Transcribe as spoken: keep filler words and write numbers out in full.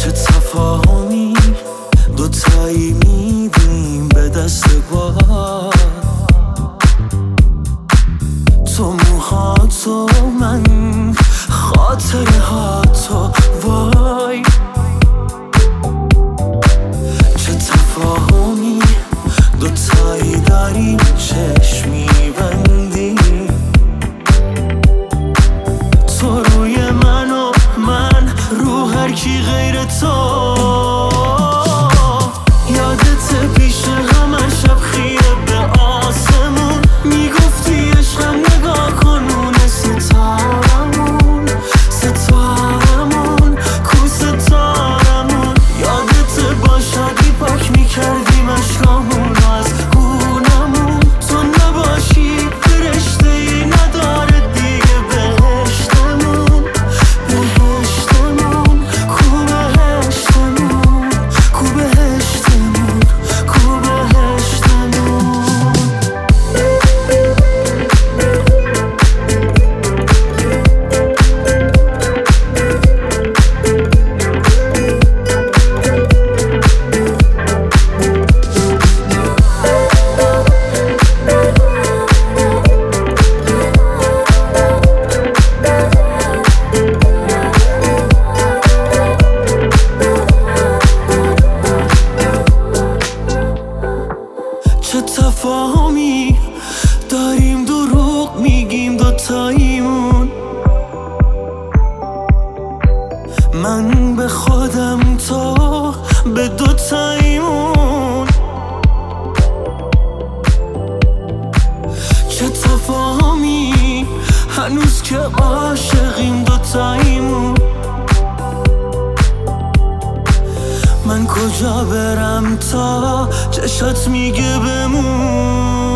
چه تفاهمی دوتایی میدیم به دست باد، تو موهاتو من خاطره هاتو وای. چه تفاهمی دوتایی داریم چشمی بندیم، تو روی من و من رو هر کی غیر تو. یادت پیش همه شب خیره به آسمون میگفتی عشقم نگاه کن مونه ستارمون ستارمون کو ستارمون. یادت با شادی پاک میکردیم اشکامون از گونمون، تو نباشی فرشته ای نداره دیگه بهشتمون بهشتمون کو بهشتمون کو بهشتمون کو بهشتمون. چه تفاهمی داریم دروغ میگیم دوتاییمون، من به خودم تو به دوتاییمون. چه تفاهمی هنوز که عاشقیم دوتاییمون، من کجا برم تا چشات میگه بمون.